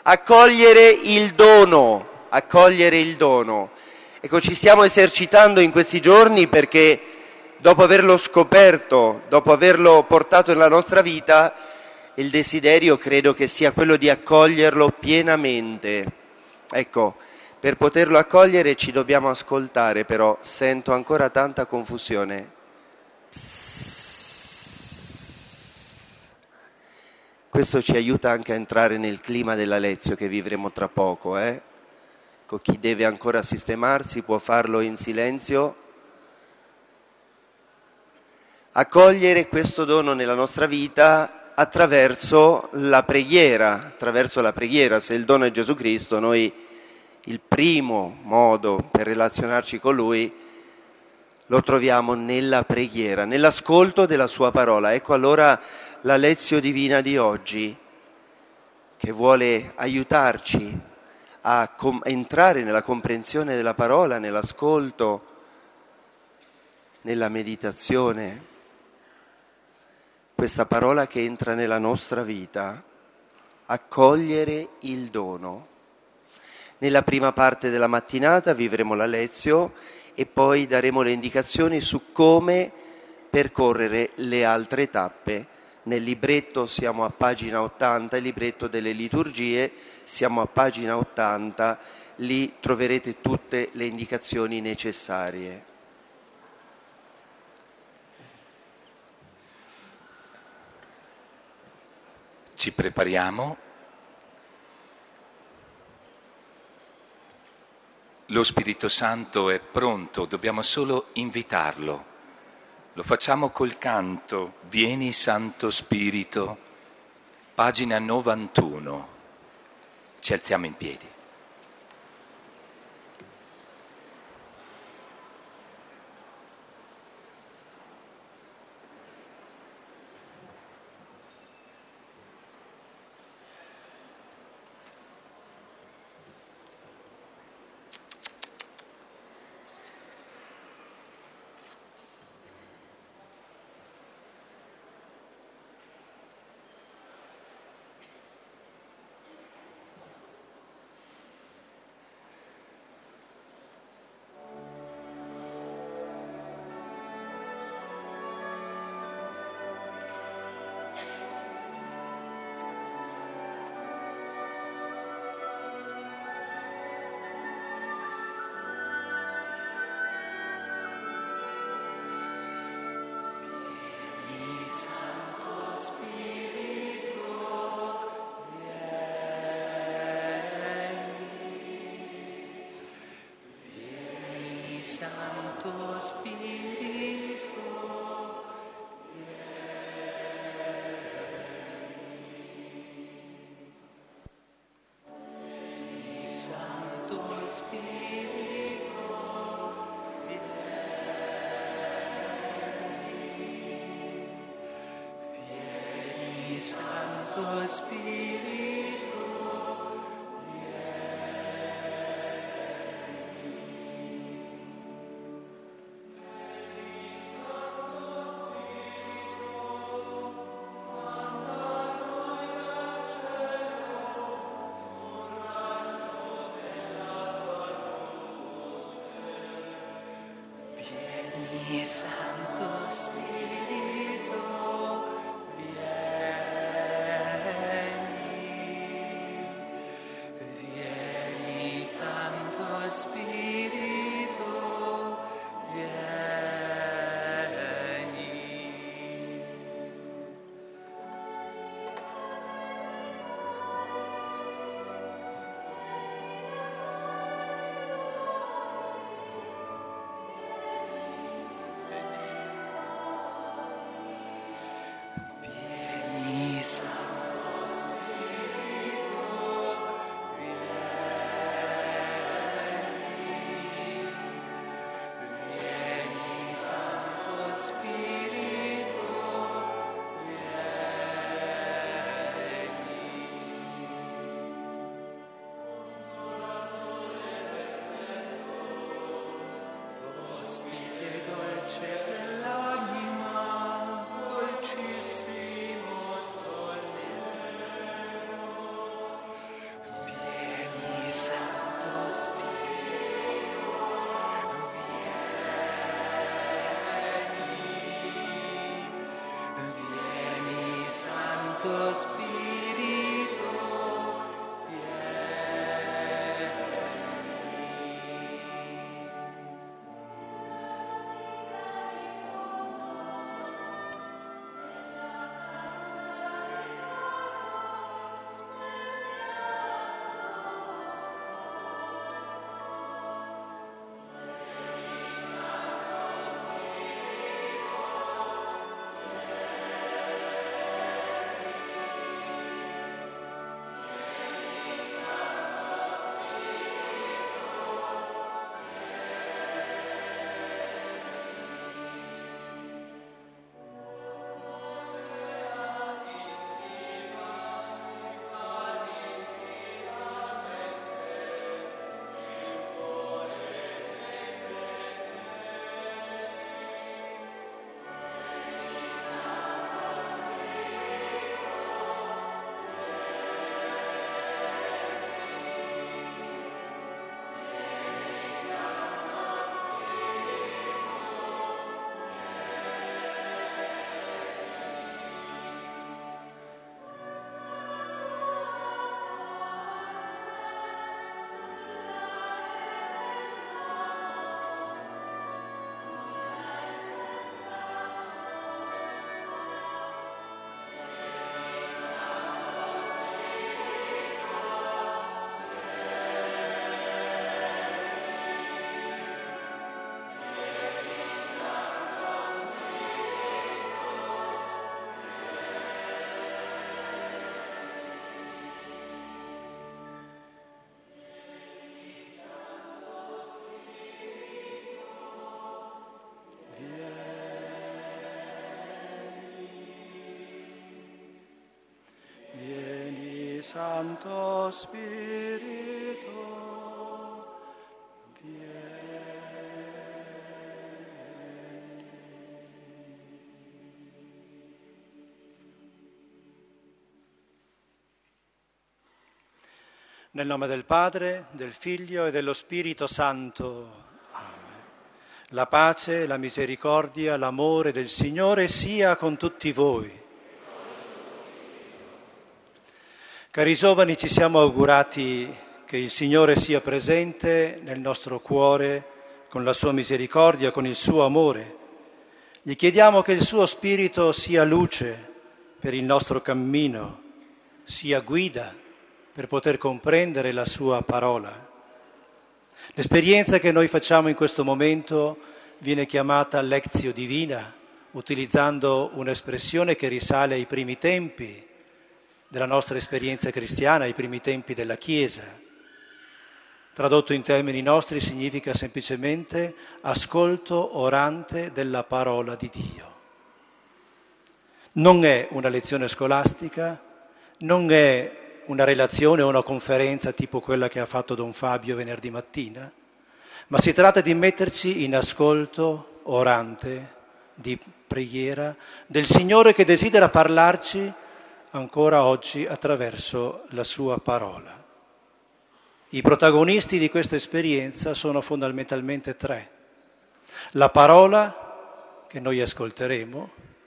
accogliere il dono, accogliere il dono. Ecco, ci stiamo esercitando in questi giorni perché dopo averlo scoperto, dopo averlo portato nella nostra vita, il desiderio credo che sia quello di accoglierlo pienamente. Ecco, per poterlo accogliere ci dobbiamo ascoltare, però sento ancora tanta confusione. Questo ci aiuta anche a entrare nel clima della lezione che vivremo tra poco. Ecco, chi deve ancora sistemarsi può farlo in silenzio. Accogliere questo dono nella nostra vita attraverso la preghiera, Se il dono è Gesù Cristo, noi il primo modo per relazionarci con Lui lo troviamo nella preghiera, nell'ascolto della Sua parola. Ecco allora la lezione divina di oggi, che vuole aiutarci a entrare nella comprensione della parola, nell'ascolto, nella meditazione. Questa parola che entra nella nostra vita, accogliere il dono. Nella prima parte della mattinata vivremo la lezione e poi daremo le indicazioni su come percorrere le altre tappe. Nel libretto siamo a pagina 80, il libretto delle liturgie, siamo a pagina 80, lì troverete tutte le indicazioni necessarie. Ci prepariamo. Lo Spirito Santo è pronto, dobbiamo solo invitarlo. Lo facciamo col canto, Vieni Santo Spirito, pagina 91. Ci alziamo in piedi. Santo Spirito, vieni Santo Spirito, vieni. Santo Spirito, nel nome del Padre, del Figlio e dello Spirito Santo. Amen. La pace, la misericordia, l'amore del Signore sia con tutti voi. Cari giovani, ci siamo augurati che il Signore sia presente nel nostro cuore con la sua misericordia, con il suo amore. Gli chiediamo che il suo Spirito sia luce per il nostro cammino, sia guida per poter comprendere la sua parola. L'esperienza che noi facciamo in questo momento viene chiamata Lectio Divina, utilizzando un'espressione che risale ai primi tempi della nostra esperienza cristiana, ai primi tempi della Chiesa. Tradotto in termini nostri significa semplicemente ascolto orante della parola di Dio. Non è una lezione scolastica, non è una relazione o una conferenza tipo quella che ha fatto Don Fabio venerdì mattina, ma si tratta di metterci in ascolto orante, di preghiera, del Signore che desidera parlarci ancora oggi attraverso la sua parola. I protagonisti di questa esperienza sono fondamentalmente tre. La parola che noi ascolteremo,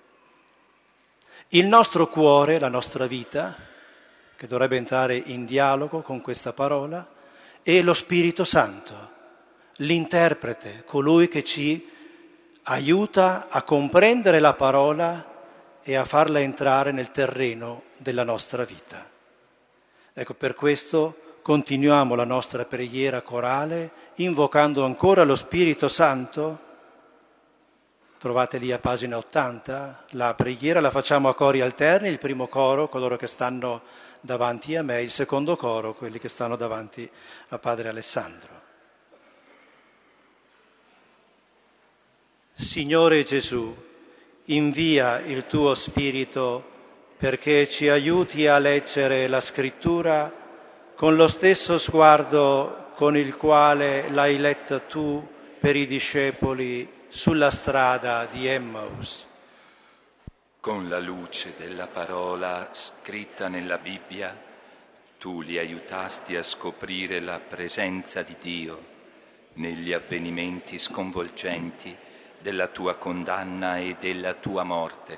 il nostro cuore, la nostra vita, che dovrebbe entrare in dialogo con questa parola, e lo Spirito Santo, l'interprete, colui che ci aiuta a comprendere la parola e a farla entrare nel terreno della nostra vita. Ecco, per questo continuiamo la nostra preghiera corale invocando ancora lo Spirito Santo. Trovate lì a pagina 80, la preghiera la facciamo a cori alterni, il primo coro, coloro che stanno davanti a me, il secondo coro, quelli che stanno davanti a Padre Alessandro. Signore Gesù, invia il tuo Spirito perché ci aiuti a leggere la Scrittura con lo stesso sguardo con il quale l'hai letta tu per i discepoli sulla strada di Emmaus. Con la luce della parola scritta nella Bibbia, tu li aiutasti a scoprire la presenza di Dio negli avvenimenti sconvolgenti della tua condanna e della tua morte.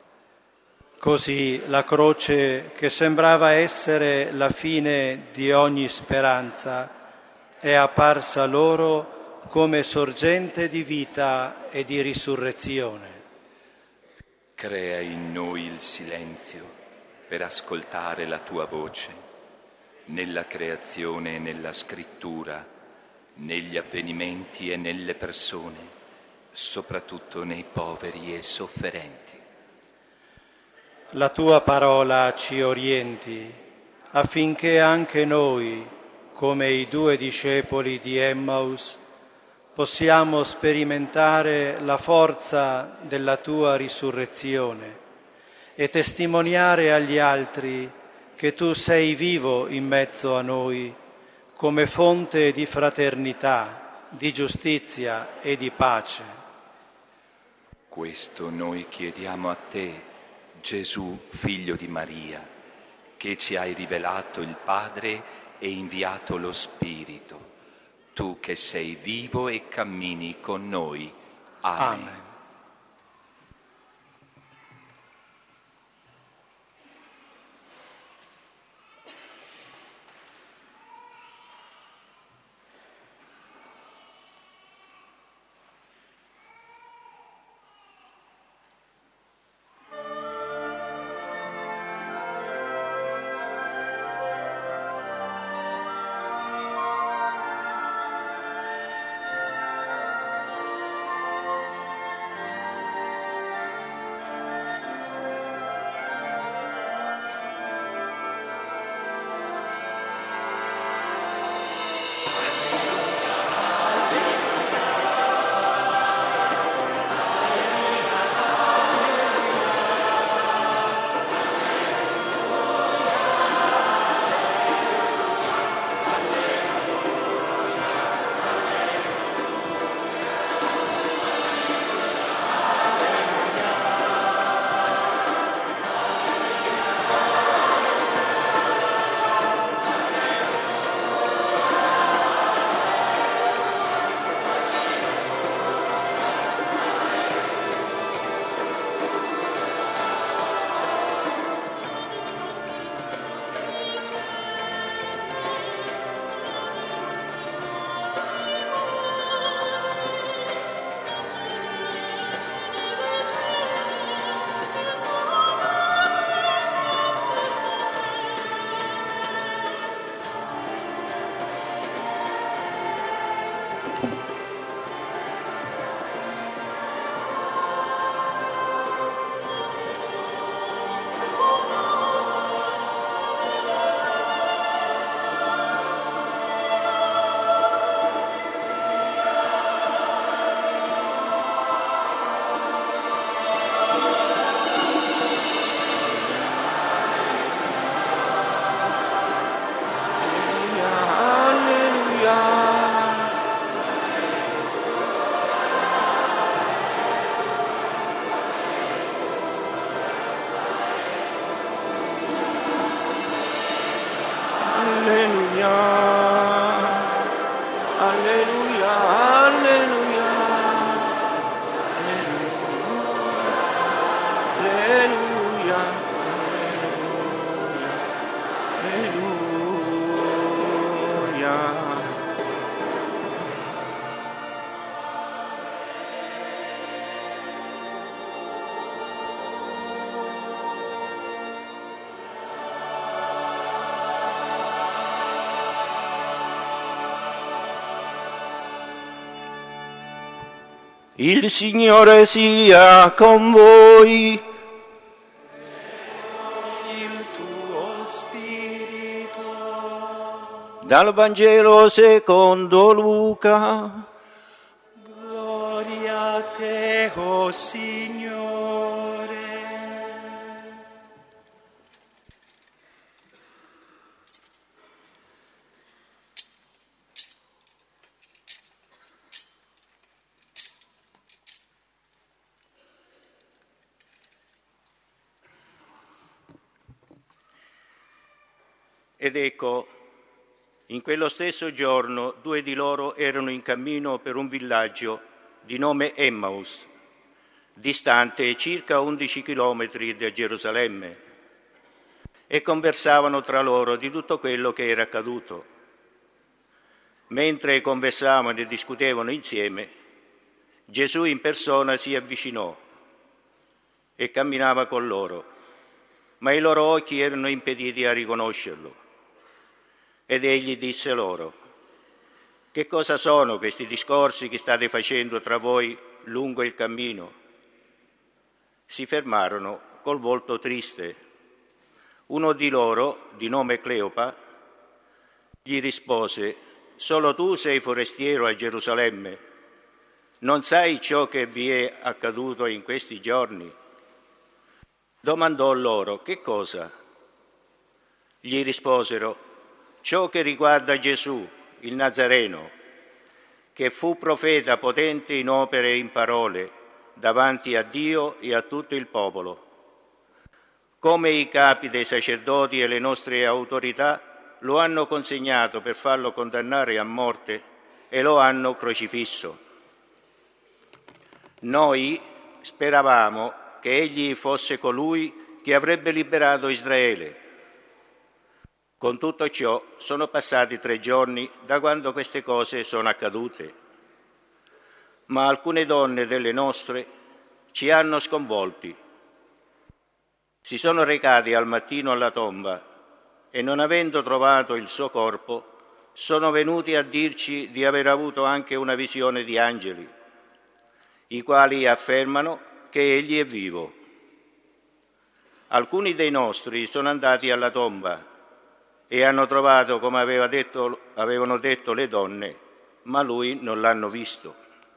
Così la croce, che sembrava essere la fine di ogni speranza, è apparsa loro come sorgente di vita e di risurrezione. Crea in noi il silenzio per ascoltare la tua voce, nella creazione e nella scrittura, negli avvenimenti e nelle persone, soprattutto nei poveri e sofferenti. La tua parola ci orienti affinché anche noi, come i 2 discepoli di Emmaus, possiamo sperimentare la forza della tua risurrezione e testimoniare agli altri che tu sei vivo in mezzo a noi come fonte di fraternità, di giustizia e di pace. Questo noi chiediamo a te, Gesù, figlio di Maria, che ci hai rivelato il Padre e inviato lo Spirito. Tu che sei vivo e cammini con noi. Amen. Amen. Alleluia, alleluia, alleluia, alleluia. Il Signore sia con voi. Il tuo spirito. Dal Vangelo secondo Luca. Gloria a te, o Signore. Ed ecco, in quello stesso giorno 2 di loro erano in cammino per un villaggio di nome Emmaus, distante circa 11 chilometri da Gerusalemme, e conversavano tra loro di tutto quello che era accaduto. Mentre conversavano e discutevano insieme, Gesù in persona si avvicinò e camminava con loro, ma i loro occhi erano impediti a riconoscerlo. Ed egli disse loro: che cosa sono questi discorsi che state facendo tra voi lungo il cammino? Si fermarono col volto triste. Uno di loro, di nome Cleopa, gli rispose: solo tu sei forestiero a Gerusalemme, non sai ciò che vi è accaduto in questi giorni? Domandò loro: che cosa? Gli risposero: ciò che riguarda Gesù, il Nazareno, che fu profeta potente in opere e in parole davanti a Dio e a tutto il popolo. Come i capi dei sacerdoti e le nostre autorità lo hanno consegnato per farlo condannare a morte e lo hanno crocifisso. Noi speravamo che egli fosse colui che avrebbe liberato Israele. Con tutto ciò sono passati 3 giorni da quando queste cose sono accadute. Ma alcune donne delle nostre ci hanno sconvolti. Si sono recati al mattino alla tomba e, non avendo trovato il suo corpo, sono venuti a dirci di aver avuto anche una visione di angeli, i quali affermano che egli è vivo. Alcuni dei nostri sono andati alla tomba e hanno trovato come avevano detto le donne, ma lui non l'hanno visto.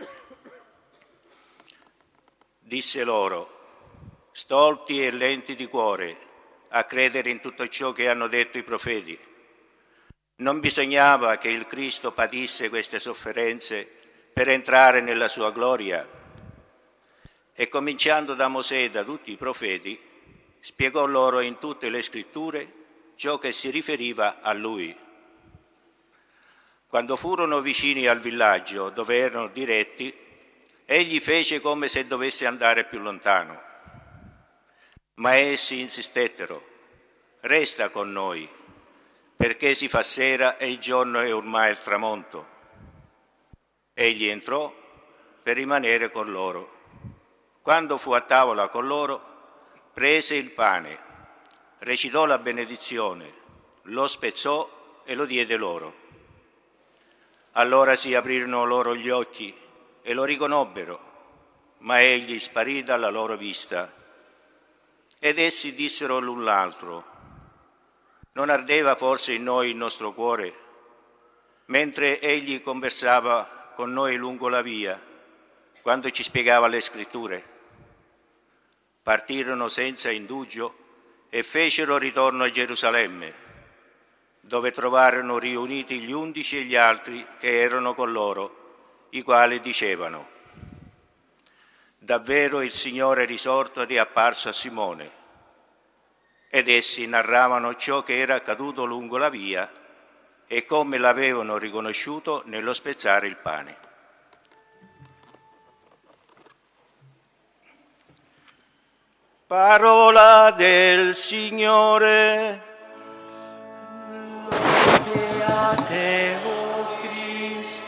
Disse loro: stolti e lenti di cuore a credere in tutto ciò che hanno detto i profeti. Non bisognava che il Cristo patisse queste sofferenze per entrare nella sua gloria? E cominciando da Mosè e da tutti i profeti, spiegò loro in tutte le scritture ciò che si riferiva a lui. Quando furono vicini al villaggio dove erano diretti, egli fece come se dovesse andare più lontano. Ma essi insistettero: resta con noi, perché si fa sera e il giorno è ormai al tramonto. Egli entrò per rimanere con loro. Quando fu a tavola con loro, prese il pane, recitò la benedizione, lo spezzò e lo diede loro. Allora si aprirono loro gli occhi e lo riconobbero, ma egli sparì dalla loro vista. Ed essi dissero l'un l'altro: non ardeva forse in noi il nostro cuore, mentre egli conversava con noi lungo la via, quando ci spiegava le scritture? Partirono senza indugio e fecero ritorno a Gerusalemme, dove trovarono riuniti gli 11 e gli altri che erano con loro, i quali dicevano: davvero il Signore è risorto ed è apparso a Simone. Ed essi narravano ciò che era accaduto lungo la via e come l'avevano riconosciuto nello spezzare il pane. Parola del Signore. Lode a te, o Cristo.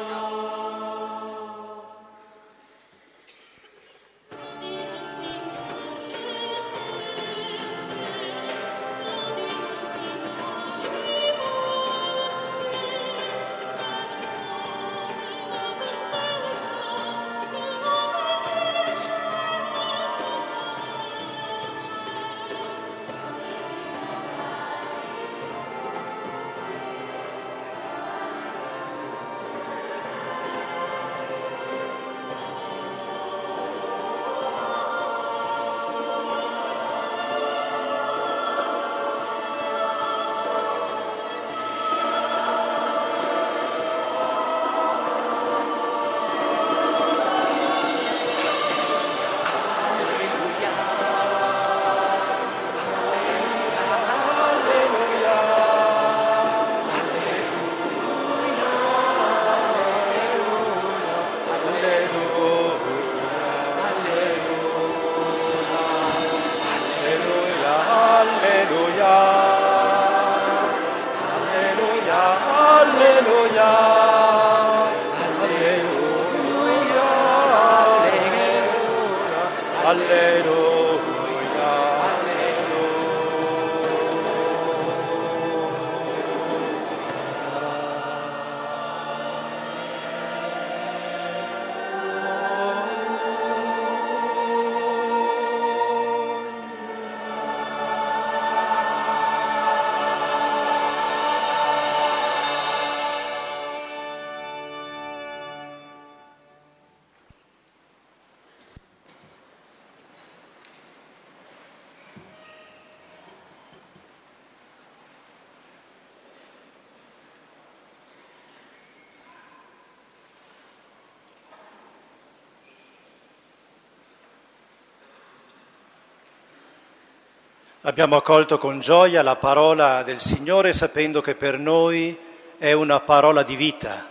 Abbiamo accolto con gioia la parola del Signore, sapendo che per noi è una parola di vita.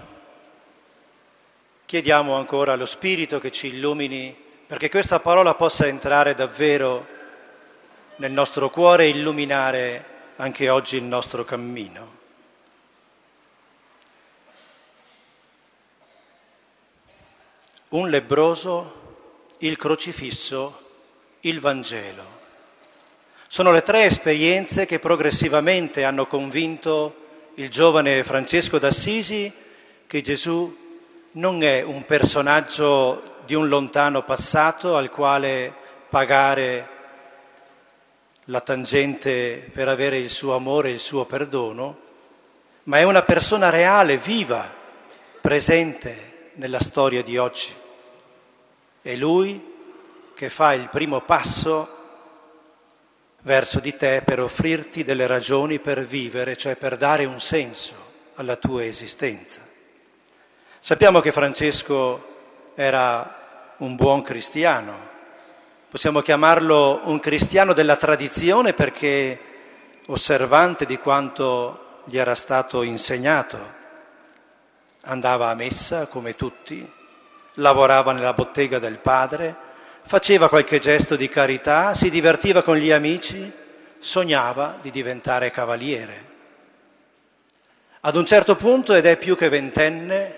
Chiediamo ancora allo Spirito che ci illumini perché questa parola possa entrare davvero nel nostro cuore e illuminare anche oggi il nostro cammino. Un lebbroso, il crocifisso, il Vangelo. Sono le tre esperienze che progressivamente hanno convinto il giovane Francesco d'Assisi che Gesù non è un personaggio di un lontano passato al quale pagare la tangente per avere il suo amore e il suo perdono, ma è una persona reale, viva, presente nella storia di oggi. È Lui che fa il primo passo verso di te per offrirti delle ragioni per vivere, cioè per dare un senso alla tua esistenza. Sappiamo che Francesco era un buon cristiano, possiamo chiamarlo un cristiano della tradizione perché osservante di quanto gli era stato insegnato. Andava a messa come tutti, lavorava nella bottega del padre, faceva qualche gesto di carità, si divertiva con gli amici, sognava di diventare cavaliere. Ad un certo punto, ed è più che ventenne,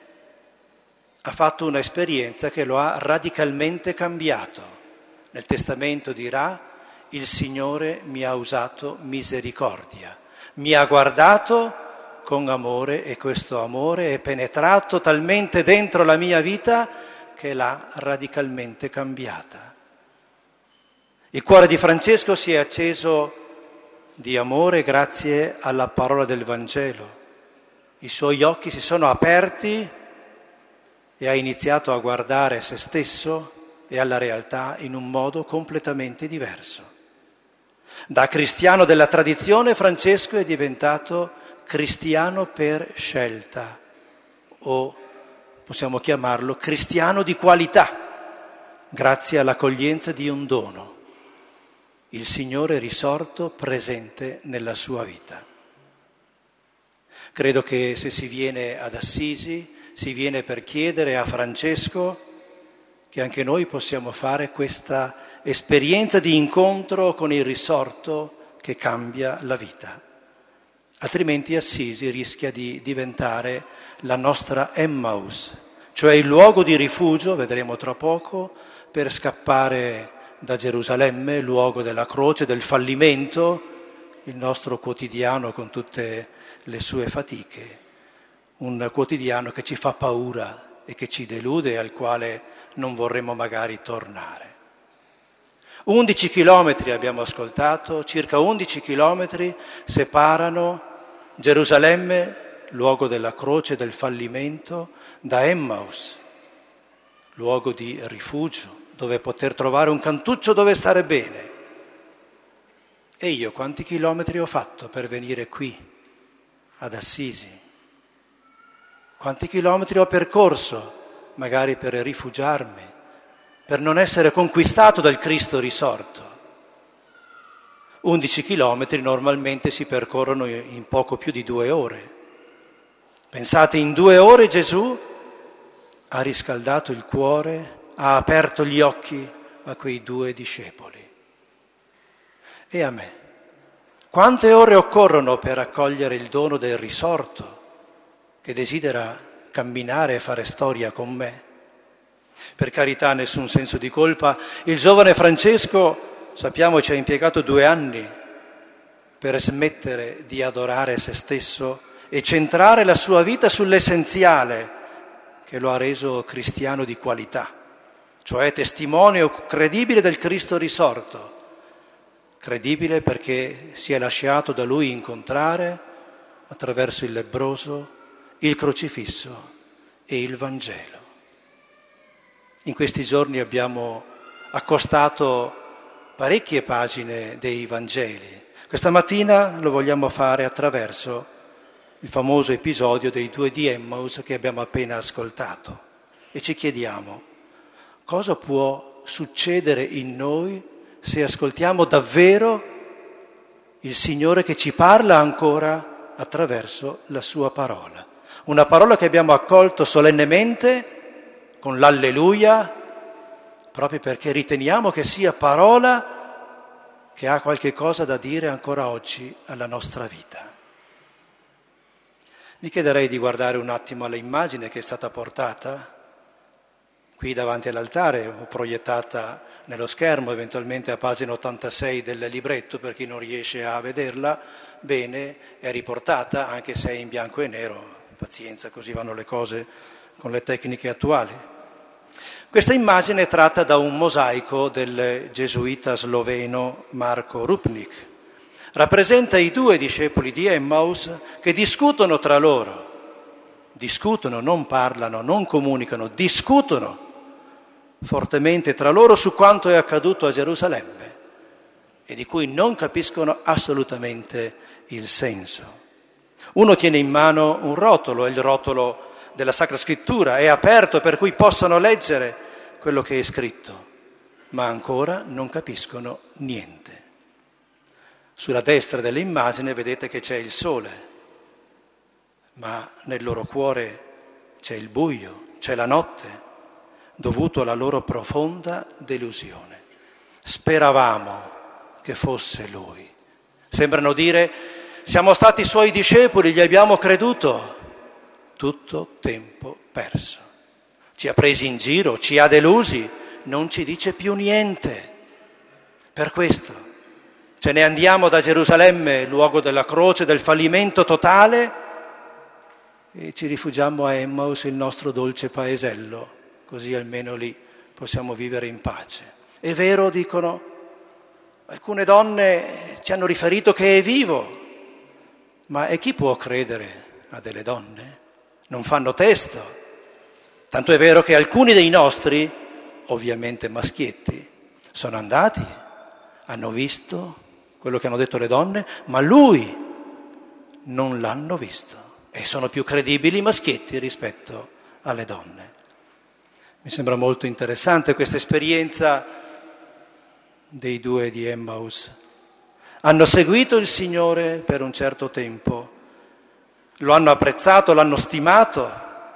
ha fatto un'esperienza che lo ha radicalmente cambiato. Nel testamento dirà: il Signore mi ha usato misericordia, mi ha guardato con amore e questo amore è penetrato talmente dentro la mia vita che l'ha radicalmente cambiata. Il cuore di Francesco si è acceso di amore grazie alla parola del Vangelo. I suoi occhi si sono aperti e ha iniziato a guardare se stesso e alla realtà in un modo completamente diverso. Da cristiano della tradizione, Francesco è diventato cristiano per scelta, o possiamo chiamarlo cristiano di qualità, grazie all'accoglienza di un dono, il Signore risorto presente nella sua vita. Credo che se si viene ad Assisi, si viene per chiedere a Francesco che anche noi possiamo fare questa esperienza di incontro con il risorto che cambia la vita. Altrimenti Assisi rischia di diventare la nostra Emmaus, cioè il luogo di rifugio, vedremo tra poco, per scappare da Gerusalemme, luogo della croce, del fallimento, il nostro quotidiano con tutte le sue fatiche, un quotidiano che ci fa paura e che ci delude e al quale non vorremmo magari tornare. 11 chilometri abbiamo ascoltato, circa 11 chilometri separano Gerusalemme, luogo della croce, del fallimento, da Emmaus, luogo di rifugio, dove poter trovare un cantuccio dove stare bene. E io quanti chilometri ho fatto per venire qui, ad Assisi? Quanti chilometri ho percorso, magari per rifugiarmi, per non essere conquistato dal Cristo risorto? 11 chilometri normalmente si percorrono in poco più di 2 ore. Pensate, in 2 ore Gesù ha riscaldato il cuore, ha aperto gli occhi a quei 2 discepoli. E a me? Quante ore occorrono per accogliere il dono del risorto che desidera camminare e fare storia con me? Per carità, nessun senso di colpa. Il giovane Francesco, sappiamo, ci ha impiegato 2 anni per smettere di adorare se stesso e centrare la sua vita sull'essenziale che lo ha reso cristiano di qualità, cioè testimone credibile del Cristo risorto, credibile perché si è lasciato da lui incontrare attraverso il lebbroso, il crocifisso e il Vangelo. In questi giorni abbiamo accostato parecchie pagine dei Vangeli. Questa mattina lo vogliamo fare attraverso il famoso episodio dei 2 di Emmaus che abbiamo appena ascoltato. E ci chiediamo, cosa può succedere in noi se ascoltiamo davvero il Signore che ci parla ancora attraverso la sua parola? Una parola che abbiamo accolto solennemente con l'alleluia, proprio perché riteniamo che sia parola che ha qualche cosa da dire ancora oggi alla nostra vita. Vi chiederei di guardare un attimo all'immagine che è stata portata qui davanti all'altare o proiettata nello schermo, eventualmente a pagina 86 del libretto, per chi non riesce a vederla bene, è riportata, anche se è in bianco e nero. Pazienza, così vanno le cose con le tecniche attuali. Questa immagine è tratta da un mosaico del gesuita sloveno Marko Rupnik. Rappresenta i 2 discepoli di Emmaus che discutono tra loro. Discutono, non parlano, non comunicano, discutono fortemente tra loro su quanto è accaduto a Gerusalemme e di cui non capiscono assolutamente il senso. Uno tiene in mano un rotolo, è il rotolo della Sacra Scrittura, è aperto per cui possono leggere quello che è scritto, ma ancora non capiscono niente. Sulla destra dell'immagine vedete che c'è il sole, ma nel loro cuore c'è il buio, c'è la notte, dovuto alla loro profonda delusione. Speravamo che fosse Lui. Sembrano dire, siamo stati Suoi discepoli, gli abbiamo creduto. Tutto tempo perso. Ci ha presi in giro, ci ha delusi, non ci dice più niente. Per questo ce ne andiamo da Gerusalemme, luogo della croce, del fallimento totale, e ci rifugiamo a Emmaus, il nostro dolce paesello, così almeno lì possiamo vivere in pace. È vero, dicono, alcune donne ci hanno riferito che è vivo, ma e chi può credere a delle donne? Non fanno testo. Tanto è vero che alcuni dei nostri, ovviamente maschietti, sono andati, hanno visto quello che hanno detto le donne, ma lui non l'hanno visto. E sono più credibili i maschietti rispetto alle donne. Mi sembra molto interessante questa esperienza dei 2 di Emmaus. Hanno seguito il Signore per un certo tempo, lo hanno apprezzato, l'hanno stimato,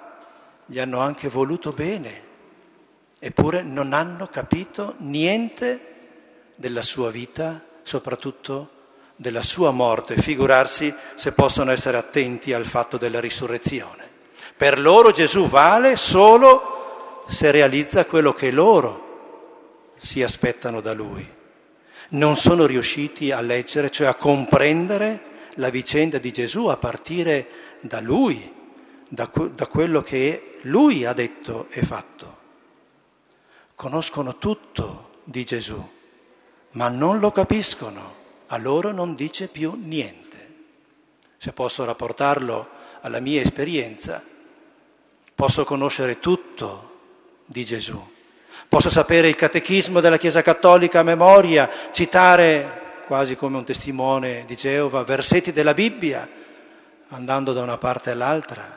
gli hanno anche voluto bene, eppure non hanno capito niente della sua vita, soprattutto della sua morte. Figurarsi se possono essere attenti al fatto della risurrezione. Per loro Gesù vale solo se realizza quello che loro si aspettano da Lui. Non sono riusciti a leggere, cioè a comprendere la vicenda di Gesù a partire da Lui, da quello che Lui ha detto e fatto. Conoscono tutto di Gesù, ma non lo capiscono, a loro non dice più niente. Se posso rapportarlo alla mia esperienza, posso conoscere tutto di Gesù, posso sapere il catechismo della Chiesa Cattolica a memoria, citare quasi come un testimone di Geova versetti della Bibbia, andando da una parte all'altra,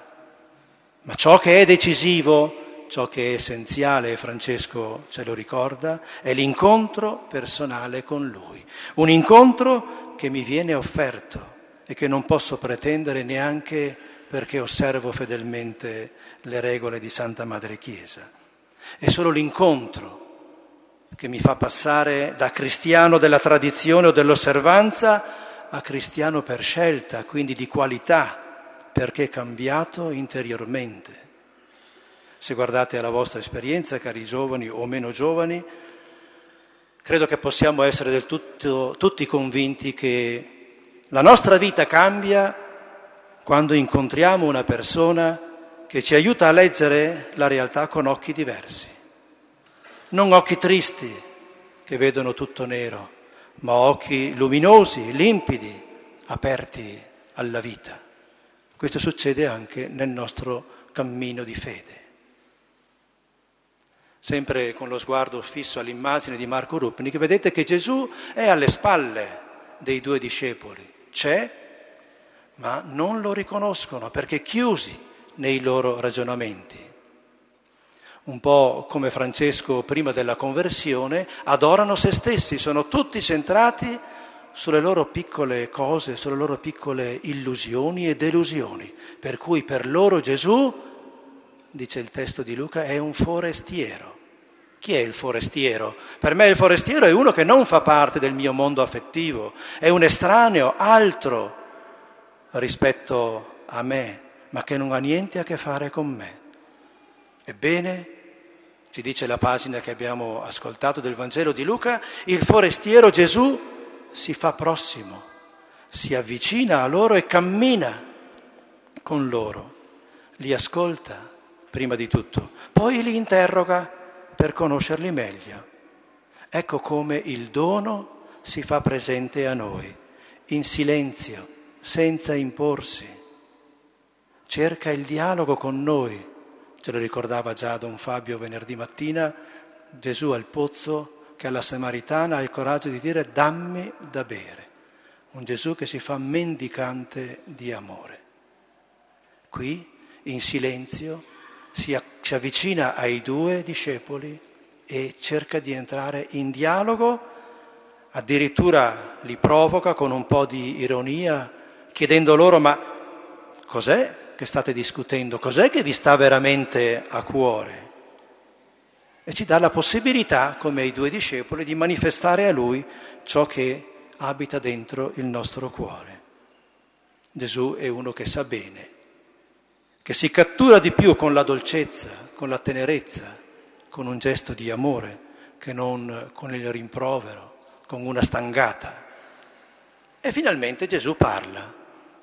ma ciò che è decisivo, ciò che è essenziale, Francesco ce lo ricorda, è l'incontro personale con Lui. Un incontro che mi viene offerto e che non posso pretendere neanche perché osservo fedelmente le regole di Santa Madre Chiesa. È solo l'incontro che mi fa passare da cristiano della tradizione o dell'osservanza a cristiano per scelta, quindi di qualità, perché cambiato interiormente. Se guardate alla vostra esperienza, cari giovani o meno giovani, credo che possiamo essere del tutto tutti convinti che la nostra vita cambia quando incontriamo una persona che ci aiuta a leggere la realtà con occhi diversi. Non occhi tristi che vedono tutto nero, ma occhi luminosi, limpidi, aperti alla vita. Questo succede anche nel nostro cammino di fede. Sempre con lo sguardo fisso all'immagine di Marco Rupnik, vedete che Gesù è alle spalle dei due discepoli, c'è, ma non lo riconoscono perché chiusi nei loro ragionamenti. Un po' come Francesco prima della conversione, adorano se stessi, sono tutti centrati sulle loro piccole cose, sulle loro piccole illusioni e delusioni, per cui per loro Gesù, dice il testo di Luca, è un forestiero. Chi è il forestiero? Per me il forestiero è uno che non fa parte del mio mondo affettivo, è un estraneo, altro rispetto a me, ma che non ha niente a che fare con me. Ebbene, ci dice la pagina che abbiamo ascoltato del Vangelo di Luca, il forestiero Gesù si fa prossimo, si avvicina a loro e cammina con loro, li ascolta prima di tutto, poi li interroga per conoscerli meglio. Ecco come il dono si fa presente a noi, in silenzio, senza imporsi. Cerca il dialogo con noi. Ce lo ricordava già Don Fabio venerdì mattina, Gesù al pozzo che alla Samaritana ha il coraggio di dire dammi da bere. Un Gesù che si fa mendicante di amore. Qui, in silenzio, si avvicina ai due discepoli e cerca di entrare in dialogo, addirittura li provoca con un po' di ironia, chiedendo loro ma cos'è che state discutendo, cos'è che vi sta veramente a cuore? E ci dà la possibilità, come ai due discepoli, di manifestare a Lui ciò che abita dentro il nostro cuore. Gesù è uno che sa bene, che si cattura di più con la dolcezza, con la tenerezza, con un gesto di amore, che non con il rimprovero, con una stangata. E finalmente Gesù parla.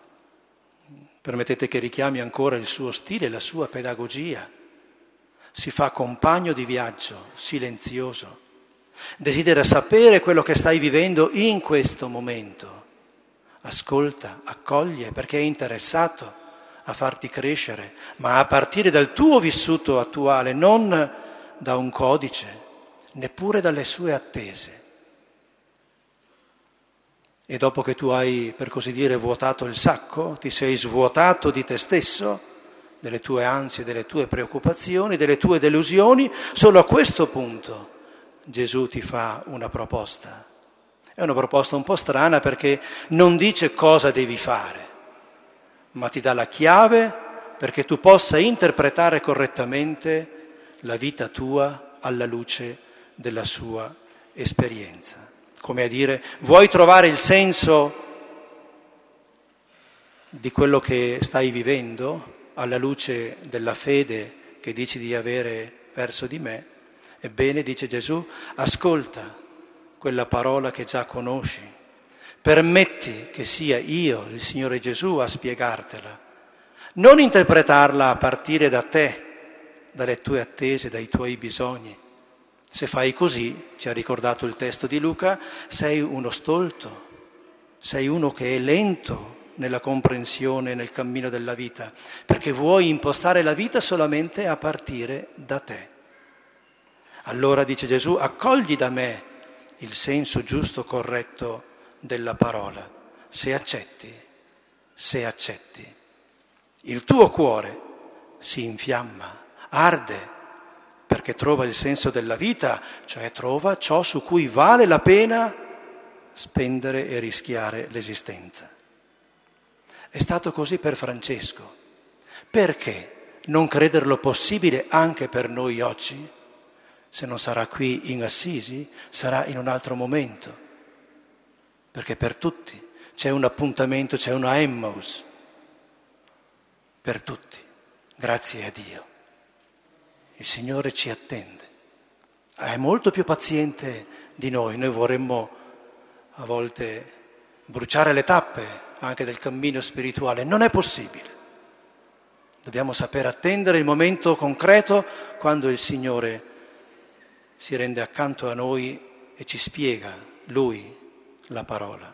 Permettete che richiami ancora il suo stile, la sua pedagogia. Si fa compagno di viaggio, silenzioso. Desidera sapere quello che stai vivendo in questo momento. Ascolta, accoglie, perché è interessato a farti crescere, ma a partire dal tuo vissuto attuale, non da un codice, neppure dalle sue attese. E dopo che tu hai, per così dire, vuotato il sacco, ti sei svuotato di te stesso, delle tue ansie, delle tue preoccupazioni, delle tue delusioni, solo a questo punto Gesù ti fa una proposta. È una proposta un po' strana perché non dice cosa devi fare, ma ti dà la chiave perché tu possa interpretare correttamente la vita tua alla luce della sua esperienza. Come a dire, vuoi trovare il senso di quello che stai vivendo alla luce della fede che dici di avere verso di me? Ebbene, dice Gesù, ascolta quella parola che già conosci, permetti che sia io, il Signore Gesù, a spiegartela. Non interpretarla a partire da te, dalle tue attese, dai tuoi bisogni. Se fai così, ci ha ricordato il testo di Luca, sei uno stolto, sei uno che è lento nella comprensione, nel cammino della vita, perché vuoi impostare la vita solamente a partire da te. Allora, dice Gesù, accogli da me il senso giusto, corretto della parola. Se accetti, il tuo cuore si infiamma, arde, perché trova il senso della vita, cioè trova ciò su cui vale la pena spendere e rischiare l'esistenza. È stato così per Francesco. Perché non crederlo possibile anche per noi oggi? Se non sarà qui in Assisi, sarà in un altro momento. Perché per tutti c'è un appuntamento, c'è una Emmaus. Per tutti. Grazie a Dio. Il Signore ci attende. È molto più paziente di noi. Noi vorremmo a volte bruciare le tappe anche del cammino spirituale. Non è possibile. Dobbiamo saper attendere il momento concreto quando il Signore si rende accanto a noi e ci spiega, Lui, la parola.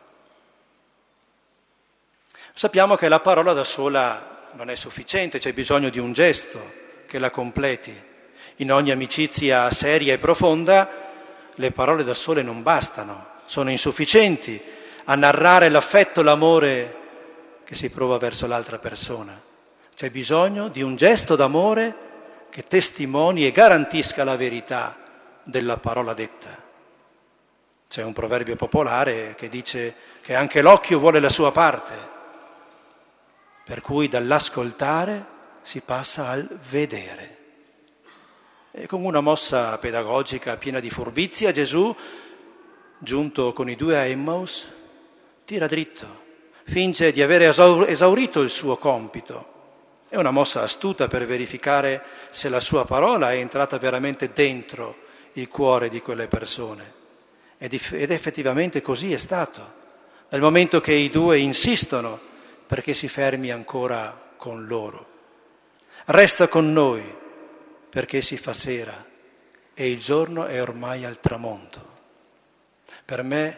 Sappiamo che la parola da sola non è sufficiente, c'è bisogno di un gesto che la completi. In ogni amicizia seria e profonda le parole da sole non bastano, sono insufficienti a narrare l'affetto, l'amore che si prova verso l'altra persona. C'è bisogno di un gesto d'amore che testimoni e garantisca la verità della parola detta. C'è un proverbio popolare che dice che anche l'occhio vuole la sua parte, per cui dall'ascoltare si passa al vedere. E con una mossa pedagogica piena di furbizia, Gesù, giunto con i due a Emmaus, tira dritto, finge di aver esaurito il suo compito. È una mossa astuta per verificare se la sua parola è entrata veramente dentro il cuore di quelle persone. Ed effettivamente così è stato. Dal momento che i due insistono perché si fermi ancora con loro. Resta con noi perché si fa sera e il giorno è ormai al tramonto. Per me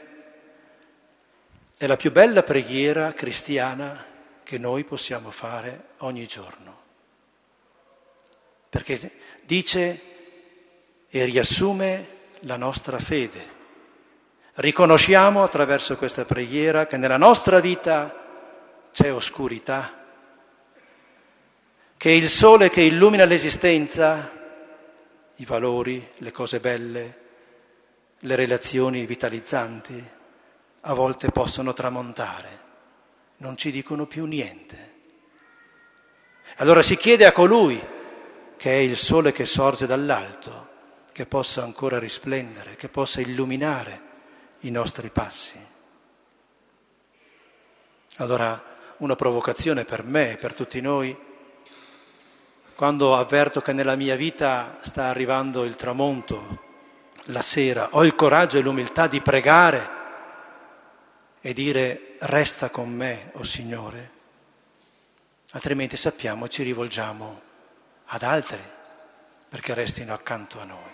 è la più bella preghiera cristiana che noi possiamo fare ogni giorno. Perché dice e riassume la nostra fede. Riconosciamo attraverso questa preghiera che nella nostra vita c'è oscurità, che il sole che illumina l'esistenza, i valori, le cose belle, le relazioni vitalizzanti, a volte possono tramontare, non ci dicono più niente. Allora si chiede a colui che è il sole che sorge dall'alto, che possa ancora risplendere, che possa illuminare i nostri passi. Allora una provocazione per me e per tutti noi, quando avverto che nella mia vita sta arrivando il tramonto, la sera, ho il coraggio e l'umiltà di pregare e dire resta con me, o Signore, altrimenti sappiamo ci rivolgiamo ad altri perché restino accanto a noi.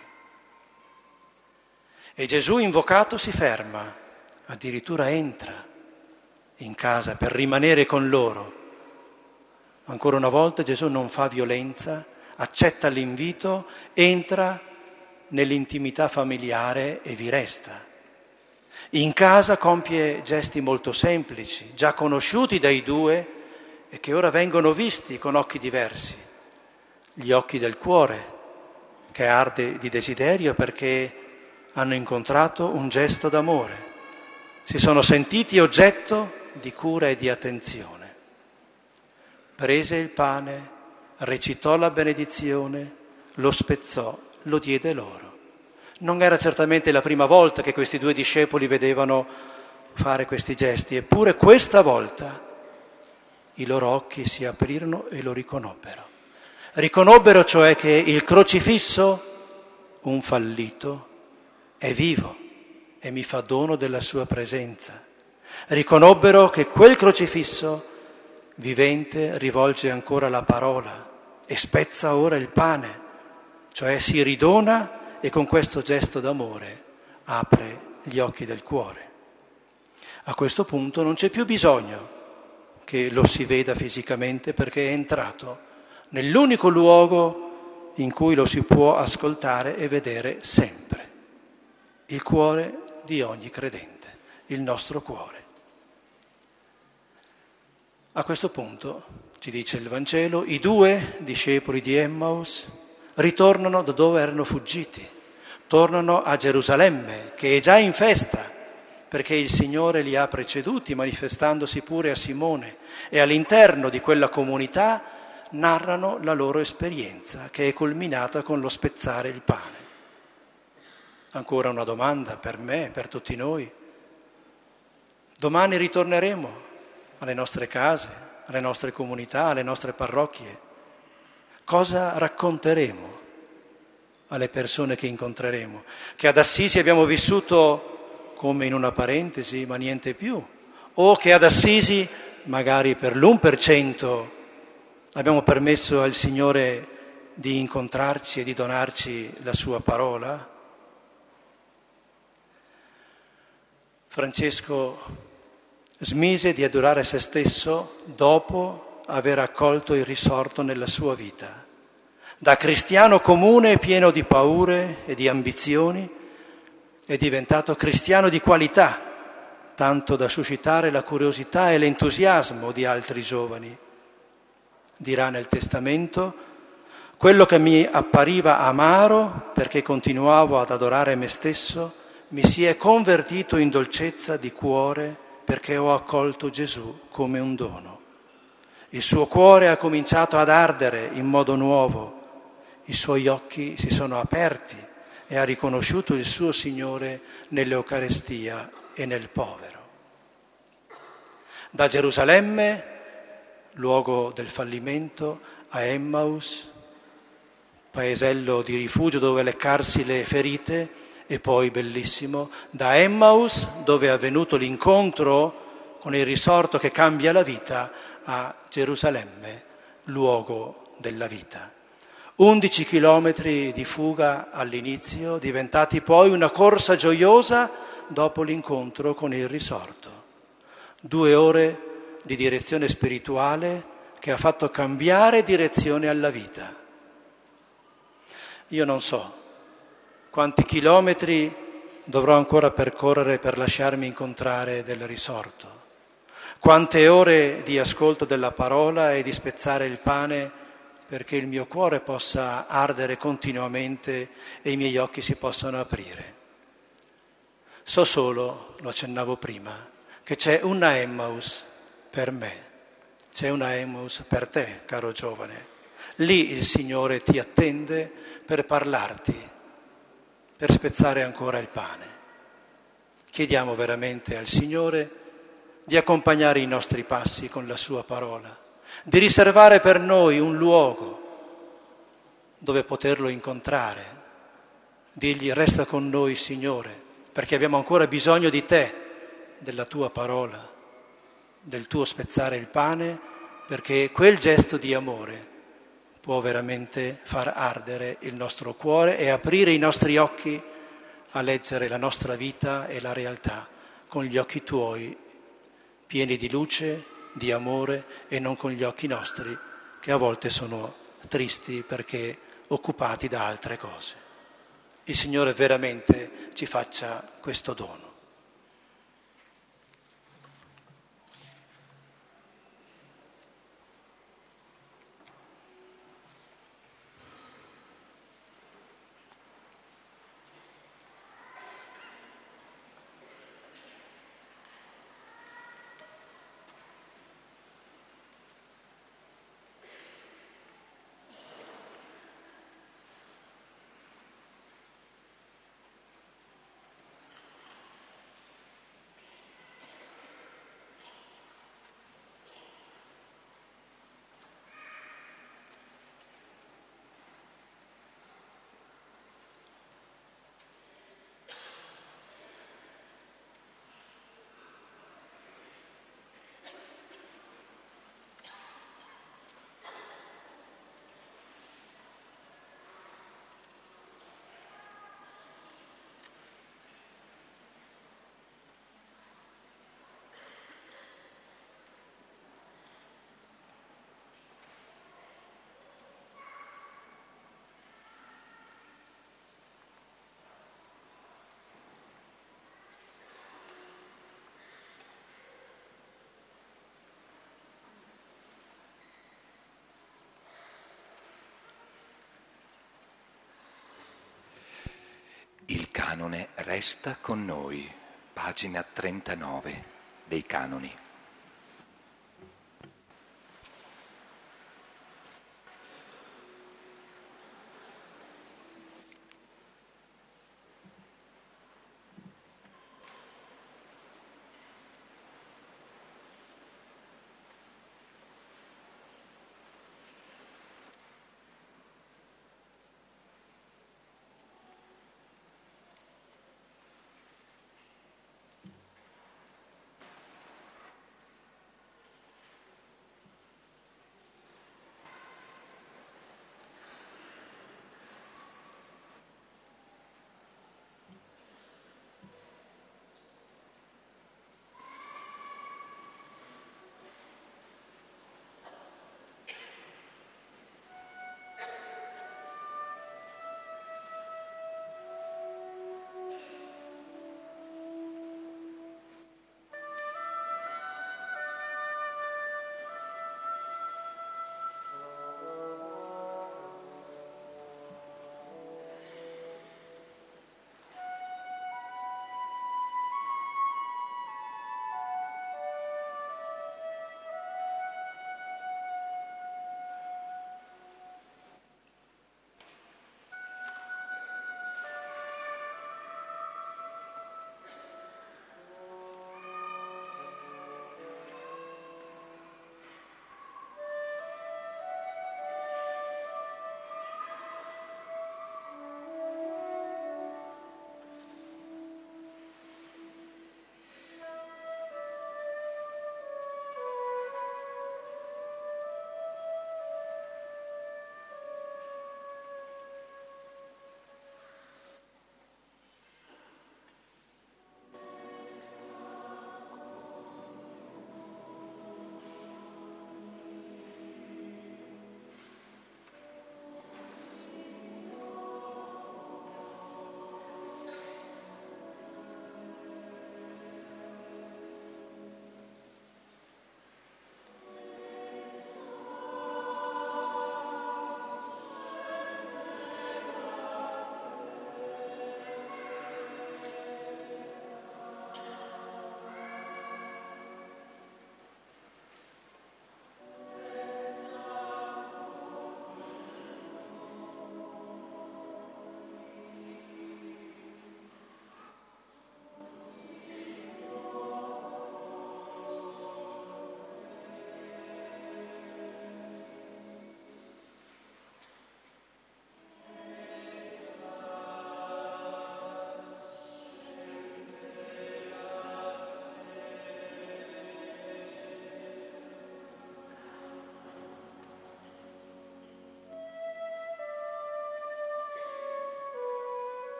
E Gesù invocato si ferma, addirittura entra in casa per rimanere con loro. Ancora una volta Gesù non fa violenza, accetta l'invito, entra nell'intimità familiare e vi resta. In casa compie gesti molto semplici, già conosciuti dai due e che ora vengono visti con occhi diversi. Gli occhi del cuore, che arde di desiderio perché hanno incontrato un gesto d'amore. Si sono sentiti oggetto di cura e di attenzione. prese il pane, recitò la benedizione, lo spezzò, lo diede loro. Non era certamente la prima volta che questi due discepoli vedevano fare questi gesti, eppure questa volta i loro occhi si aprirono e lo riconobbero. Riconobbero cioè che il crocifisso, un fallito, è vivo e mi fa dono della sua presenza. Riconobbero che quel crocifisso vivente rivolge ancora la parola e spezza ora il pane, cioè si ridona e con questo gesto d'amore apre gli occhi del cuore. A questo punto non c'è più bisogno che lo si veda fisicamente perché è entrato nell'unico luogo in cui lo si può ascoltare e vedere sempre, il cuore di ogni credente, il nostro cuore. A questo punto, ci dice il Vangelo, i due discepoli di Emmaus ritornano da dove erano fuggiti, tornano a Gerusalemme, che è già in festa, perché il Signore li ha preceduti, manifestandosi pure a Simone, e all'interno di quella comunità narrano la loro esperienza, che è culminata con lo spezzare il pane. Ancora una domanda per me, per tutti noi. Domani ritorneremo alle nostre case, alle nostre comunità, alle nostre parrocchie. Cosa racconteremo alle persone che incontreremo? Che ad Assisi abbiamo vissuto come in una parentesi, ma niente più, o che ad Assisi, magari per l'1%, abbiamo permesso al Signore di incontrarci e di donarci la sua parola? Francesco smise di adorare se stesso dopo aver accolto il risorto nella sua vita. Da cristiano comune pieno di paure e di ambizioni, è diventato cristiano di qualità, tanto da suscitare la curiosità e l'entusiasmo di altri giovani. Dirà nel testamento: quello che mi appariva amaro perché continuavo ad adorare me stesso, mi si è convertito in dolcezza di cuore perché ho accolto Gesù come un dono. Il suo cuore ha cominciato ad ardere in modo nuovo, i suoi occhi si sono aperti e ha riconosciuto il suo Signore nell'Eucarestia e nel povero. Da Gerusalemme, luogo del fallimento, a Emmaus, paesello di rifugio dove leccarsi le ferite, e poi bellissimo, da Emmaus, dove è avvenuto l'incontro con il risorto che cambia la vita, a Gerusalemme, luogo della vita. 11 chilometri di fuga all'inizio, diventati poi una corsa gioiosa dopo l'incontro con il risorto. 2 ore di direzione spirituale che ha fatto cambiare direzione alla vita. Io non so quanti chilometri dovrò ancora percorrere per lasciarmi incontrare del risorto, quante ore di ascolto della parola e di spezzare il pane perché il mio cuore possa ardere continuamente e i miei occhi si possano aprire. So solo, lo accennavo prima, che c'è una Emmaus per me, c'è una Emmaus per te, caro giovane. Lì il Signore ti attende per parlarti, per spezzare ancora il pane. Chiediamo veramente al Signore di accompagnare i nostri passi con la sua parola, di riservare per noi un luogo dove poterlo incontrare, dirgli: resta con noi, Signore, perché abbiamo ancora bisogno di te, della tua parola, del tuo spezzare il pane, perché quel gesto di amore può veramente far ardere il nostro cuore e aprire i nostri occhi a leggere la nostra vita e la realtà con gli occhi tuoi, pieni di luce, di amore, e non con gli occhi nostri che a volte sono tristi perché occupati da altre cose. Il Signore veramente ci faccia questo dono. canone Resta con noi, pagina 39 dei canoni.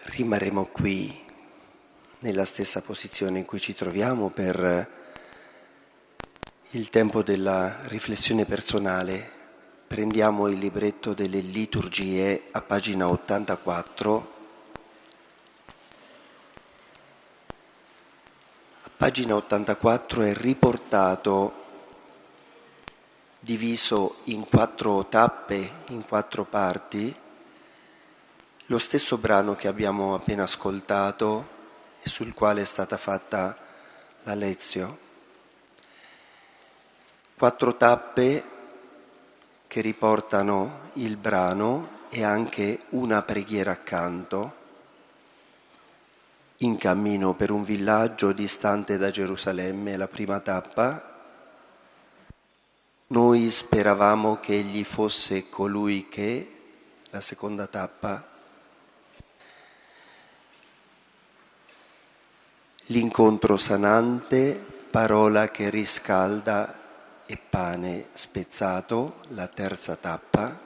Rimarremo qui, nella stessa posizione in cui ci troviamo, per il tempo della riflessione personale. Prendiamo il libretto delle liturgie a pagina 84. A pagina 84 è riportato, diviso in 4 tappe, in 4 parti, lo stesso brano che abbiamo appena ascoltato e sul quale è stata fatta la lezio. 4 tappe che riportano il brano e anche una preghiera accanto, in cammino per un villaggio distante da Gerusalemme, la prima tappa. Noi speravamo che egli fosse colui che, la seconda tappa. L'incontro sanante, parola che riscalda e pane spezzato, la terza tappa.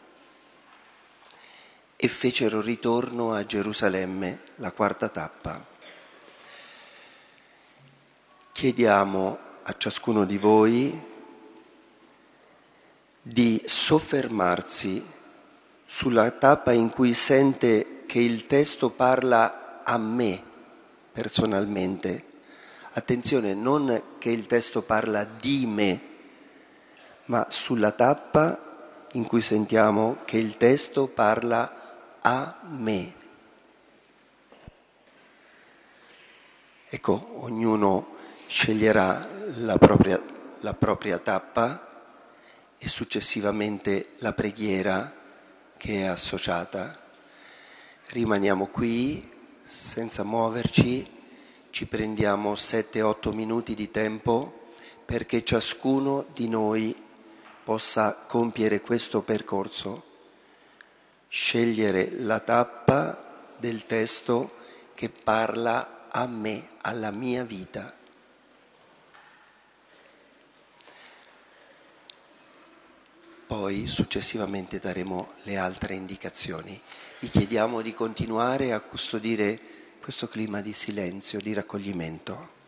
E fecero ritorno a Gerusalemme, la quarta tappa. Chiediamo a ciascuno di voi di soffermarsi sulla tappa in cui sente che il testo parla a me personalmente. Attenzione, non che il testo parla di me, ma sulla tappa in cui sentiamo che il testo parla a me. Ecco, ognuno sceglierà la propria tappa e successivamente la preghiera che è associata. Rimaniamo qui senza muoverci, ci prendiamo 7-8 minuti di tempo perché ciascuno di noi possa compiere questo percorso, scegliere la tappa del testo che parla a me, alla mia vita. Poi successivamente daremo le altre indicazioni. Vi chiediamo di continuare a custodire questo clima di silenzio, di raccoglimento.